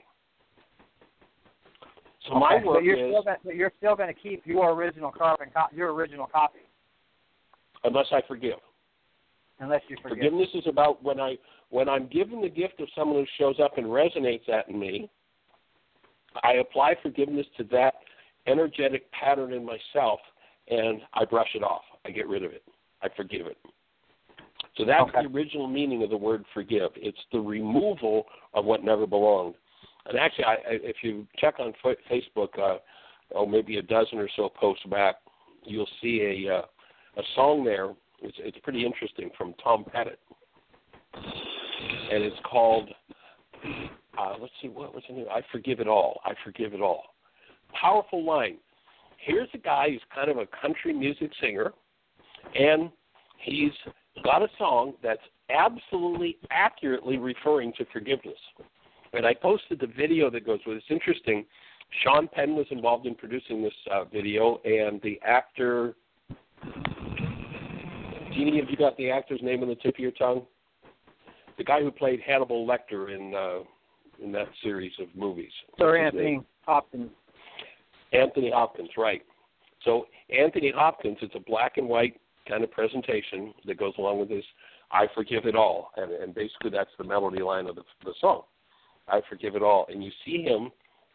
[SPEAKER 2] So my work
[SPEAKER 4] but you're still going to keep your original copy.
[SPEAKER 2] Unless I forgive.
[SPEAKER 4] Unless you forgive.
[SPEAKER 2] Forgiveness is about when I'm given the gift of someone who shows up and resonates that in me, I apply forgiveness to that energetic pattern in myself, and I brush it off. I get rid of it. I forgive it. So that's the original meaning of the word forgive. It's the removal of what never belonged. And actually, if you check on Facebook, maybe a dozen or so posts back, you'll see a song there. It's pretty interesting, from Tom Pettit, and it's called let's see, what's the name? I Forgive It All. I Forgive It All. Powerful line. Here's a guy who's kind of a country music singer, and he's got a song that's absolutely accurately referring to forgiveness. And I posted the video that goes with it. It's interesting. Sean Penn was involved in producing this video, and the actor, Jeannie, have you got the actor's name on the tip of your tongue? The guy who played Hannibal Lecter in that series of movies.
[SPEAKER 4] Sir Anthony Hopkins.
[SPEAKER 2] Anthony Hopkins, right. So Anthony Hopkins, it's a black and white kind of presentation that goes along with this, I Forgive It All. And basically that's the melody line of the song, I Forgive It All. And you see him,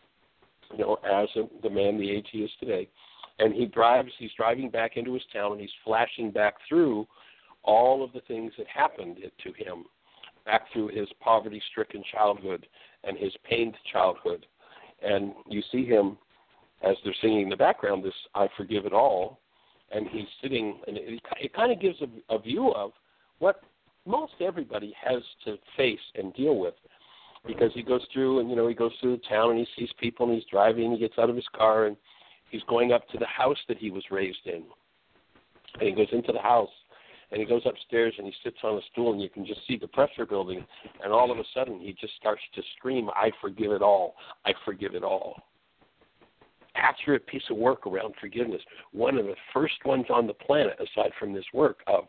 [SPEAKER 2] as the man, the age he is today, and he's driving back into his town, and he's flashing back through all of the things that happened to him, back through his poverty-stricken childhood and his pained childhood. And you see him, as they're singing in the background, this I Forgive It All, and he's sitting, and it kind of gives a view of what most everybody has to face and deal with, because he goes through, and, he goes through the town, and he sees people, and he's driving, he gets out of his car, and he's going up to the house that he was raised in. And he goes into the house, and he goes upstairs, and he sits on a stool, and you can just see the pressure building, and all of a sudden he just starts to scream, I forgive it all, I forgive it all. Accurate piece of work around forgiveness. One of the first ones on the planet, aside from this work, of,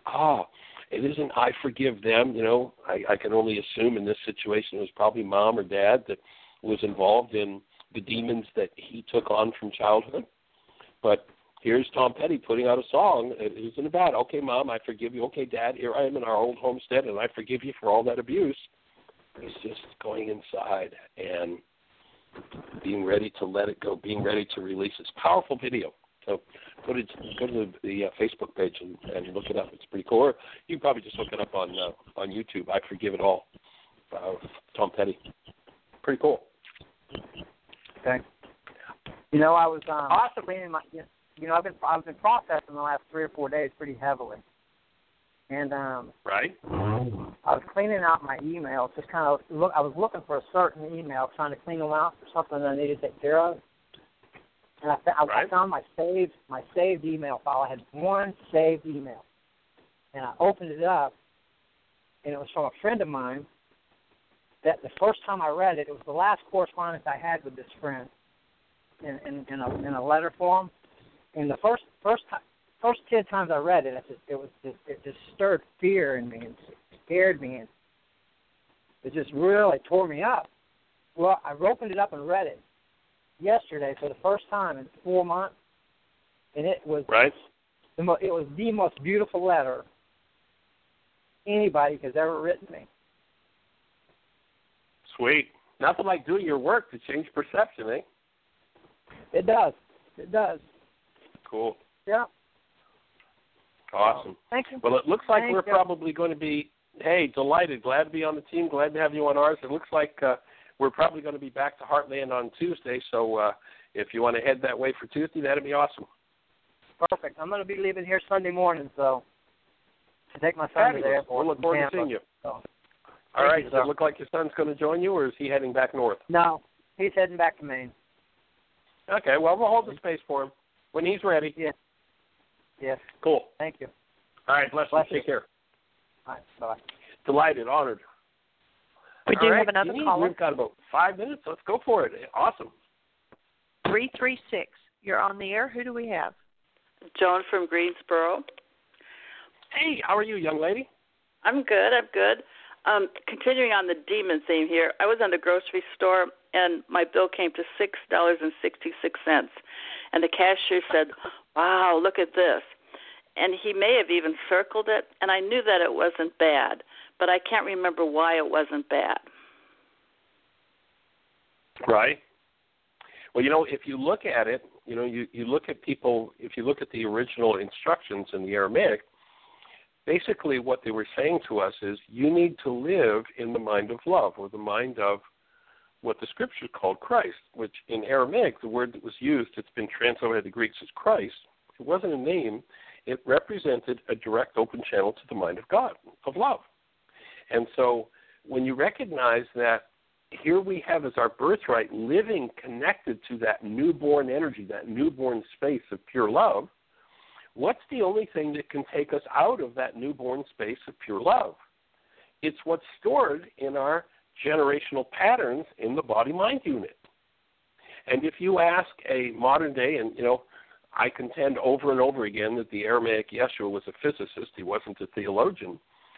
[SPEAKER 2] it isn't I forgive them. I can only assume in this situation it was probably mom or dad that was involved in the demons that he took on from childhood. But here's Tom Petty putting out a song. It isn't about, okay, Mom, I forgive you. Okay, Dad, here I am in our old homestead, and I forgive you for all that abuse. He's just going inside and being ready to let it go, being ready to release. It's a powerful video. So go to the Facebook page and look it up. It's pretty cool. Or you can probably just look it up on YouTube. I Forgive It All. Tom Petty. Pretty cool.
[SPEAKER 4] Okay. I was also cleaning my. I've been processing the last 3 or 4 days pretty heavily, and
[SPEAKER 2] right.
[SPEAKER 4] I was cleaning out my emails. Just kind of I was looking for a certain email, trying to clean them out for something that I needed to take care of. And I found my saved email file. I had one saved email, and I opened it up, and it was from a friend of mine. That the first time I read it, it was the last correspondence I had with this friend in a letter form. And the first 10 times I read it, it just stirred fear in me and scared me, and it just really tore me up. Well, I opened it up and read it yesterday for the first time in 4 months, and it was it was the most beautiful letter anybody has ever written me.
[SPEAKER 2] Sweet. Nothing like doing your work to change perception, eh?
[SPEAKER 4] It does. It does.
[SPEAKER 2] Cool.
[SPEAKER 4] Yeah.
[SPEAKER 2] Awesome.
[SPEAKER 4] Thank you.
[SPEAKER 2] Well, it looks like we're probably going to be, delighted. Glad to be on the team. Glad to have you on ours. It looks like we're probably going to be back to Heartland on Tuesday, so if you want to head that way for Tuesday, that'd be awesome.
[SPEAKER 4] Perfect. I'm going to be leaving here Sunday morning, so to take my son to the airport.
[SPEAKER 2] We'll look forward to seeing you.
[SPEAKER 4] So.
[SPEAKER 2] All right. Does it look like your son's going to join you, or is he heading back north?
[SPEAKER 4] No, he's heading back to Maine.
[SPEAKER 2] Okay. Well, we'll hold the space for him when he's ready.
[SPEAKER 4] Yeah. Yes.
[SPEAKER 2] Cool.
[SPEAKER 4] Thank you.
[SPEAKER 2] All right. Bless you. Take care.
[SPEAKER 4] All right. Bye.
[SPEAKER 2] Delighted. Honored.
[SPEAKER 1] We do have another caller.
[SPEAKER 2] We've got about 5 minutes. Let's go for it. Awesome.
[SPEAKER 1] 336. You're on the air. Who do we have?
[SPEAKER 5] Joan from Greensboro.
[SPEAKER 2] Hey, how are you, young lady?
[SPEAKER 5] I'm good. Continuing on the demon theme here, I was in the grocery store, and my bill came to $6.66, and the cashier said, wow, look at this. And he may have even circled it, and I knew that it wasn't bad, but I can't remember why it wasn't bad.
[SPEAKER 2] Right. Well, if you look at it, you look at people, if you look at the original instructions in the Aramaic, basically what they were saying to us is you need to live in the mind of love, or the mind of what the scriptures called Christ, which in Aramaic, the word that was used, it's been translated to Greek as Christ. It wasn't a name. It represented a direct open channel to the mind of God, of love. And so when you recognize that here we have as our birthright living connected to that newborn energy, that newborn space of pure love, what's the only thing that can take us out of that newborn space of pure love? It's what's stored in our generational patterns in the body-mind unit. And if you ask a modern day, and I contend over and over again that the Aramaic Yeshua was a physicist, he wasn't a theologian.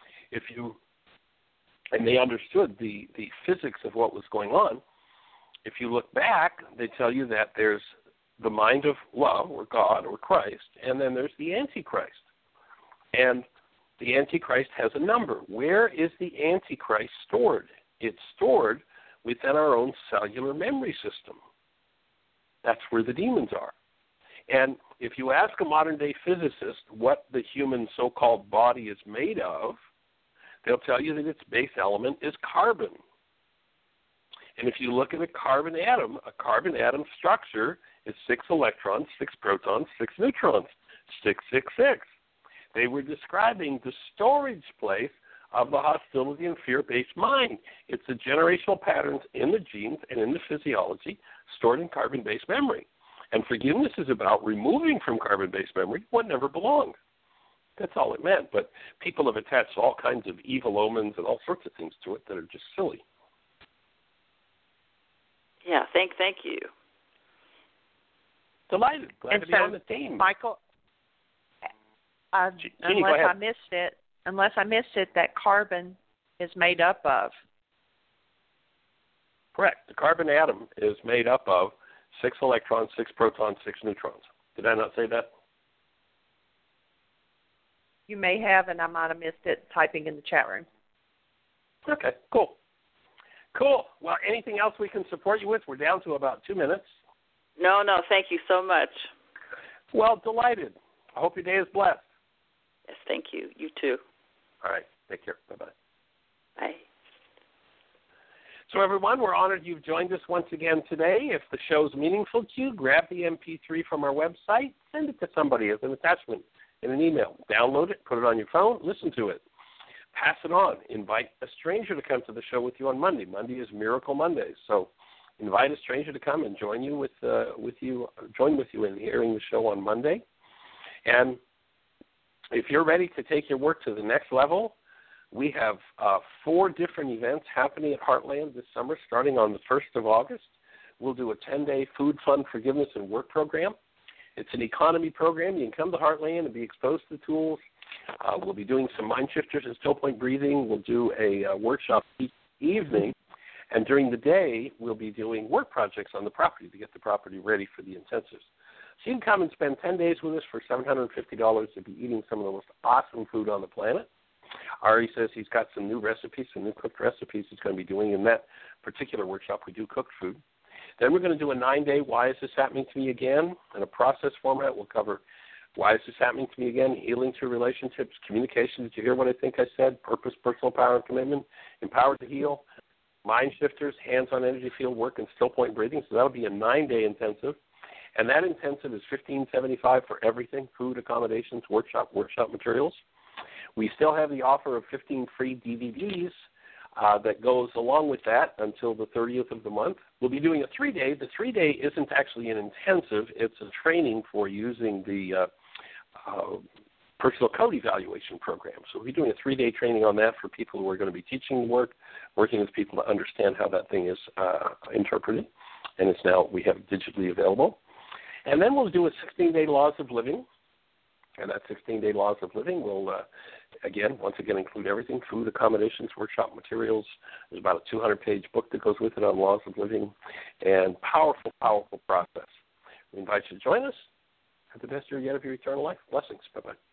[SPEAKER 2] And they understood the physics of what was going on. If you look back, they tell you that there's the mind of love, or God, or Christ, and then there's the Antichrist. And the Antichrist has a number. Where is the Antichrist stored? It's stored within our own cellular memory system. That's where the demons are. And if you ask a modern-day physicist what the human so-called body is made of, they'll tell you that its base element is carbon. And if you look at a carbon atom structure is 6 electrons, 6 protons, 6 neutrons, 666. They were describing the storage place of the hostility and fear-based mind. It's the generational patterns in the genes and in the physiology stored in carbon-based memory. And forgiveness is about removing from carbon-based memory what never belonged. That's all it meant. But people have attached all kinds of evil omens and all sorts of things to it that are just silly.
[SPEAKER 5] Yeah, thank you.
[SPEAKER 2] Delighted. Glad to be on the team.
[SPEAKER 1] Michael,
[SPEAKER 2] Jeannie,
[SPEAKER 1] unless I missed it, that carbon is made up of.
[SPEAKER 2] Correct. The carbon atom is made up of 6 electrons, 6 protons, 6 neutrons. Did I not say that?
[SPEAKER 1] You may have, and I might have missed it typing in the chat room.
[SPEAKER 2] Okay, cool. Cool. Well, anything else we can support you with? We're down to about 2 minutes.
[SPEAKER 5] No, thank you so much.
[SPEAKER 2] Well, delighted. I hope your day is blessed.
[SPEAKER 5] Yes, thank you. You too.
[SPEAKER 2] All right. Take care. Bye-bye.
[SPEAKER 5] Bye.
[SPEAKER 2] So, everyone, we're honored you've joined us once again today. If the show's meaningful to you, grab the MP3 from our website, send it to somebody as an attachment in an email. Download it, put it on your phone, listen to it. Pass it on. Invite a stranger to come to the show with you on Monday. Monday is Miracle Monday. So invite a stranger to come and join with you in hearing the show on Monday. And if you're ready to take your work to the next level, we have 4 different events happening at Heartland this summer, starting on the 1st of August. We'll do a 10-day food, fun, forgiveness, and work program. It's an economy program. You can come to Heartland and be exposed to the tools. We'll be doing some mind shifters and still point breathing. We'll do a workshop each evening. And during the day, we'll be doing work projects on the property to get the property ready for the intensives. So you can come and spend 10 days with us for $750 to be eating some of the most awesome food on the planet. Ari says he's got some new recipes, some new cooked recipes he's going to be doing. In that particular workshop, we do cooked food. Then we're going to do a 9-day Why Is This Happening to Me Again? In a process format, we'll cover why is this happening to me again, healing through relationships, communication. Did you hear what I think I said? Purpose, personal power, and commitment, empowered to heal, mind shifters, hands-on energy field work, and still point breathing. So that'll be a 9-day intensive. And that intensive is $1,575 for everything, food, accommodations, workshop materials. We still have the offer of 15 free DVDs that goes along with that until the 30th of the month. We'll be doing a 3-day. The 3-day isn't actually an intensive. It's a training for using the personal code evaluation program. So we'll be doing a 3-day training on that for people who are going to be teaching the work, working with people to understand how that thing is interpreted. And it's now, we have it digitally available. And then we'll do a 16-day Laws of Living. And that 16-day Laws of Living will, once again, include everything, food, accommodations, workshop materials. There's about a 200-page book that goes with it on Laws of Living, and powerful, powerful process. We invite you to join us. Have the best year yet of your eternal life. Blessings. Bye-bye.